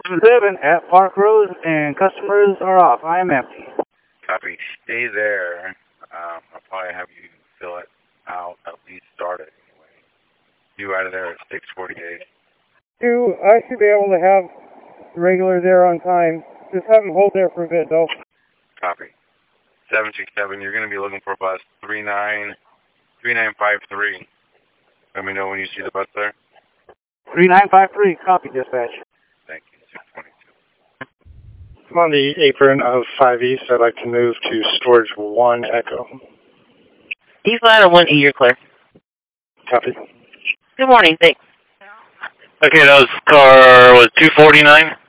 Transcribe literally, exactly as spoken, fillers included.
seven at Park Road, and customers are off. I am empty. Copy. Stay there. Um, I'll probably have you fill it out, at least start it anyway. You out of there at six forty-eight. Two, I should be able to have regular there on time. Just have them hold there for a bit, though. Copy. seven six seven, you're going to be looking for bus three nine five three. Let me know when you see the bus there. three nine five three, copy, dispatch. Thank you, six twenty-two. I'm on the apron of five East. I'd like to move to storage one Echo. East ladder one E, you're clear. Copy. Good morning, thanks. Okay, that was car, was two forty-nine?